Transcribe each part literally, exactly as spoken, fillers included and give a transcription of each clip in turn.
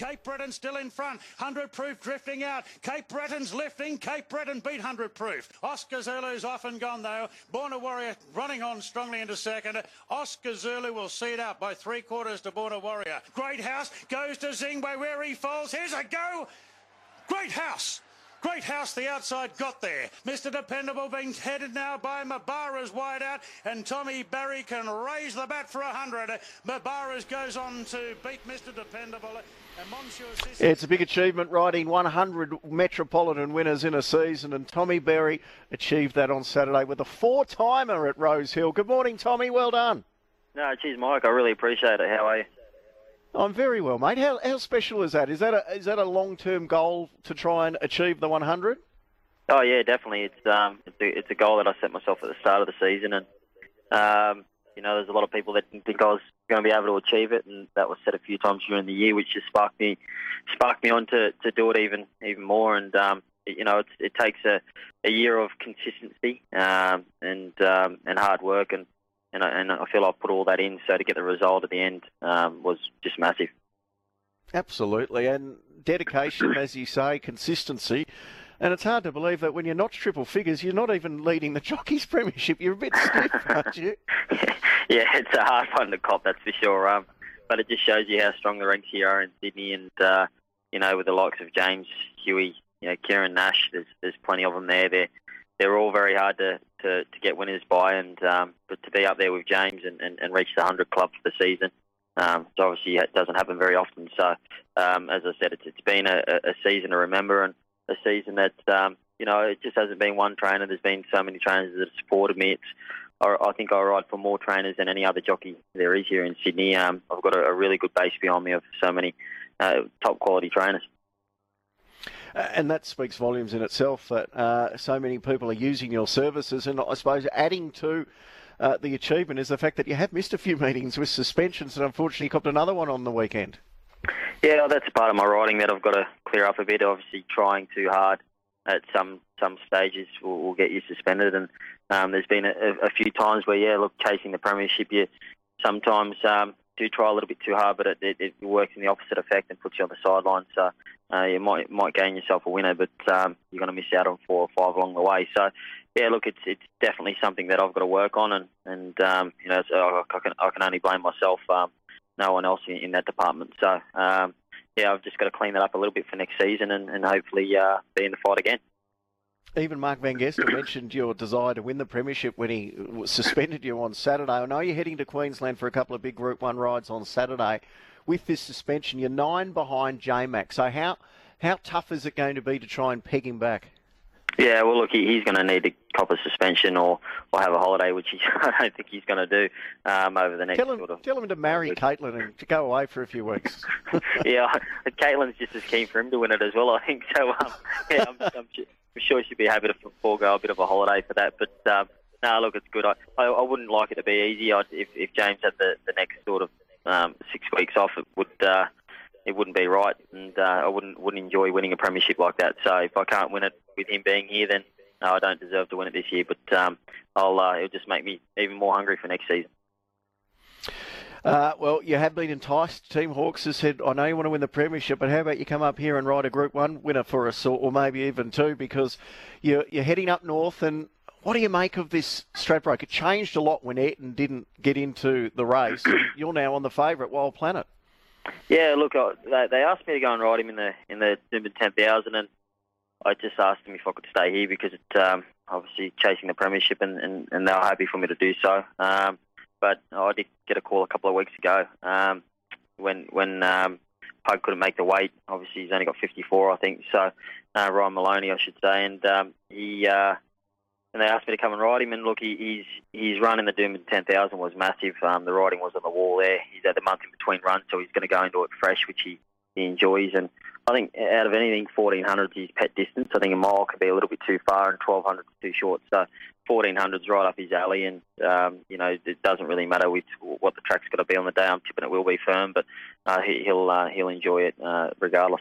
Cape Breton still in front. one hundred proof drifting out. Cape Breton's lifting. Cape Breton beat one hundred proof. Oscar Zulu's off and gone though. Born a Warrior running on strongly into second. Oscar Zulu will see it out by three quarters to Born a Warrior. Great House goes to Zingwe where he falls. Here's a go. Great House. Great House, the outside got there. Mister Dependable being headed now by Mabara's wide out, and Tommy Barry can raise the bat for one hundred. Mabara's goes on to beat Mister Dependable. And Monsieur Sissi... It's a big achievement, riding one hundred Metropolitan winners in a season, and Tommy Barry achieved that on Saturday with a four-timer at Rose Hill. Good morning, Tommy. Well done. No, geez, Mike, I really appreciate it. How are you? I'm very well, mate. How how special is that? Is that a is that a long term goal to try and achieve the one hundred? Oh yeah, definitely. It's um it's a, it's a goal that I set myself at the start of the season, and um you know there's a lot of people that didn't think I was going to be able to achieve it, and that was said a few times during the year, which just sparked me sparked me on to, to do it even even more. And um you know it's, it takes a, a year of consistency um and um and hard work, and. And I, and I feel I've put all that in, so to get the result at the end um, was just massive. Absolutely, and dedication, as you say, consistency. And it's hard to believe that when you're not triple figures, you're not even leading the Jockeys Premiership. You're a bit stiff, aren't you? Yeah, it's a hard one to cop, that's for sure. Um, but it just shows you how strong the ranks here are in Sydney, and uh, you know, with the likes of James, Huey, you know, Kieran Nash, there's there's plenty of them there. They're they're all very hard to, to, to get winners by, and um, but to be up there with James and, and, and reach the one hundred club for the season, um, so obviously it doesn't happen very often. So um, as I said, it's, it's been a, a season to remember, and a season that um, you know it just hasn't been one trainer. There's been so many trainers that have supported me. It's I, I think I ride for more trainers than any other jockey there is here in Sydney. Um, I've got a, a really good base behind me of so many uh, top quality trainers. Uh, and that speaks volumes in itself that uh, so many people are using your services. And I suppose adding to uh, the achievement is the fact that you have missed a few meetings with suspensions and unfortunately copped another one on the weekend. Yeah, well, that's part of my riding that I've got to clear up a bit. Obviously, trying too hard at some some stages will, will get you suspended. And um, there's been a, a few times where, yeah, look, chasing the premiership, you sometimes um, do try a little bit too hard, but it, it, it works in the opposite effect and puts you on the sideline. So uh, you might might gain yourself a winner, but um, you're going to miss out on four or five along the way. So, yeah, look, it's it's definitely something that I've got to work on, and and um, you know, so I, I can I can only blame myself. Um, no one else in, in that department. So, um, yeah, I've just got to clean that up a little bit for next season, and, and hopefully uh, be in the fight again. Even Mark Van Gestel mentioned your desire to win the premiership when he suspended you on Saturday. I know you're heading to Queensland for a couple of big Group one rides on Saturday. With this suspension, you're nine behind J-Mac. So how how tough is it going to be to try and peg him back? Yeah, well, look, he, he's going to need to cop a suspension or, or have a holiday, which he, I don't think he's going to do um, over the next tell him, sort of... Tell him to marry Caitlin and to go away for a few weeks. Yeah, Caitlin's just as keen for him to win it as well, I think. So, um, yeah, I'm, I'm, I'm sure she'd be happy to forego a bit of a holiday for that. But, um, no, look, it's good. I, I, I wouldn't like it to be easy. I'd, if, if James had the, the next sort of um, six weeks off, it would... Uh, it wouldn't be right, and uh, I wouldn't wouldn't enjoy winning a premiership like that. So if I can't win it with him being here, then no, I don't deserve to win it this year. But um, I'll uh, it'll just make me even more hungry for next season. Uh, well, you have been enticed. Team Hawks has said, I know you want to win the premiership, but how about you come up here and ride a Group one winner for us, or, or maybe even two, because you're, you're heading up north. And what do you make of this Stradbroke? It changed a lot when Ayrton didn't get into the race. And you're now on the favourite, Wild Planet. Yeah, look, I, they asked me to go and ride him in the in the Doomben ten thousand, and I just asked them if I could stay here because it um, obviously chasing the premiership, and, and, and they were happy for me to do so. Um, but I did get a call a couple of weeks ago um, when when um, Pug couldn't make the weight. Obviously, he's only got fifty-four, I think. So uh, Ryan Maloney, I should say, and um, he. Uh, And they asked me to come and ride him, and look, he, he's his run in the Doomben ten thousand was massive. Um, the riding was on the wall there. He's had a month in between runs, so he's going to go into it fresh, which he, he enjoys. And I think out of anything, fourteen hundred is his pet distance. I think a mile can be a little bit too far, and twelve hundred is too short. So fourteen hundred is right up his alley, and um, you know it doesn't really matter with what the track's got to be on the day. I'm tipping it will be firm, but uh, he, he'll uh, he'll enjoy it uh, regardless.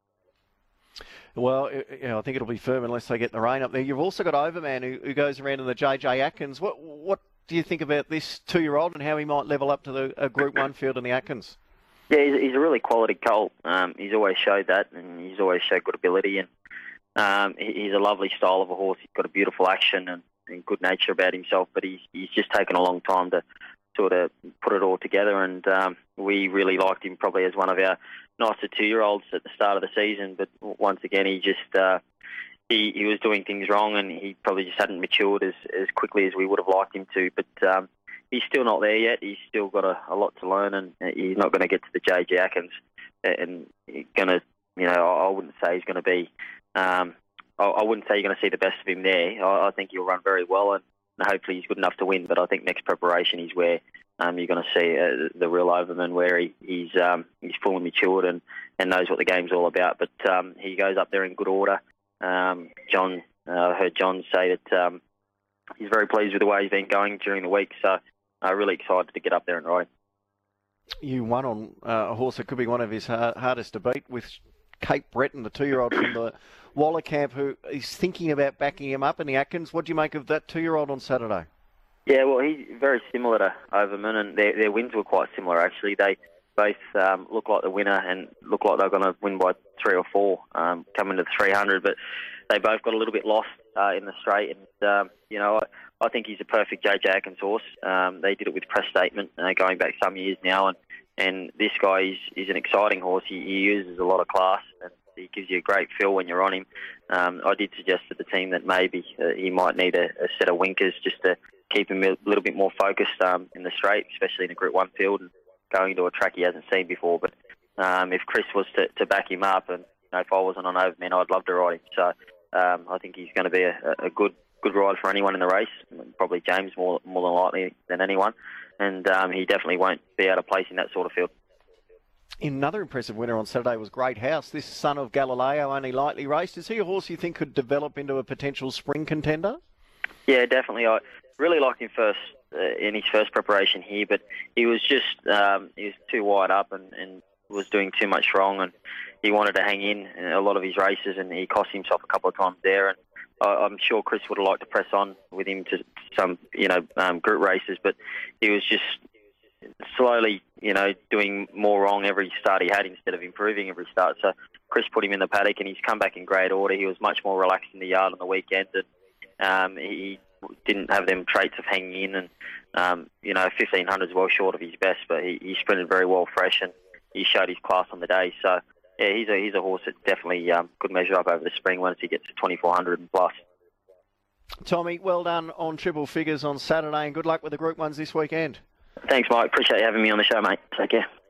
Well, you know, I think it'll be firm unless they get the rain up there. You've also got Overman who, who goes around in the J J Atkins. What what do you think about this two-year-old and how he might level up to the uh, Group one field in the Atkins? Yeah, he's, he's a really quality colt. Um, he's always showed that, and he's always showed good ability. And um, he, he's a lovely style of a horse. He's got a beautiful action and, and good nature about himself. But he's he's just taken a long time to sort of put it all together. And um, we really liked him probably as one of our nicer two-year-olds at the start of the season. But once again, he just uh, he he was doing things wrong, and he probably just hadn't matured as as quickly as we would have liked him to. But um, he's still not there yet. He's still got a, a lot to learn, and he's not going to get to the J J Atkins. And going to, you know, I wouldn't say he's going to be. Um, I, I wouldn't say you're going to see the best of him there. I, I think he'll run very well, and, and hopefully he's good enough to win. But I think next preparation is where um, you're going to see uh, the real Overman, where he, he's um, he's fully matured and, and knows what the game's all about. But um, he goes up there in good order. Um, John, uh, I heard John say that um, he's very pleased with the way he's been going during the week. So I'm uh, really excited to get up there and ride. You won on uh, a horse that could be one of his hard, hardest to beat with Cape Breton, the two-year-old from the Waller camp, who is thinking about backing him up in the Atkins. What do you make of that two-year-old on Saturday? Yeah, well, he's very similar to Overman, and their, their wins were quite similar, actually. They both um, look like the winner and look like they're going to win by three or four, um, coming to the three hundred, but they both got a little bit lost uh, in the straight. And, um, you know, I, I think he's a perfect J J Atkins horse. Um, they did it with Press Statement uh, going back some years now, and, and this guy is, is an exciting horse. He, he uses a lot of class, and he gives you a great feel when you're on him. Um, I did suggest to the team that maybe uh, he might need a, a set of winkers just to keep him a little bit more focused um, in the straight, especially in a Group one field and going to a track he hasn't seen before. But um, if Chris was to, to back him up, and you know, if I wasn't on Overman, I'd love to ride him. So um, I think he's going to be a, a good good ride for anyone in the race, probably James more more than likely than anyone. And um, he definitely won't be out of place in that sort of field. Another impressive winner on Saturday was Great House. This son of Galileo, only lightly raced. Is he a horse you think could develop into a potential spring contender? Yeah, definitely. I really liked him first uh, in his first preparation here, but he was just um, he was too wide up and, and was doing too much wrong, and he wanted to hang in, in a lot of his races, and he cost himself a couple of times there. And I, I'm sure Chris would have liked to press on with him to some, you know, um, group races, but he was just slowly, you know, doing more wrong every start he had instead of improving every start. So Chris put him in the paddock, and he's come back in great order. He was much more relaxed in the yard on the weekend, and um, he didn't have them traits of hanging in. And um, you know, fifteen hundred is well short of his best, but he, he sprinted very well fresh, and he showed his class on the day. So yeah, he's a he's a horse that definitely um, could measure up over the spring once he gets to twenty-four hundred and plus. Tommy, well done on triple figures on Saturday, and good luck with the Group Ones this weekend. Thanks, Mike. Appreciate you having me on the show, mate. Take care.